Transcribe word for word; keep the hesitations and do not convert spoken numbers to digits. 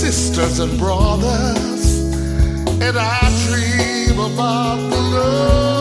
sisters and brothers, and I dream about the love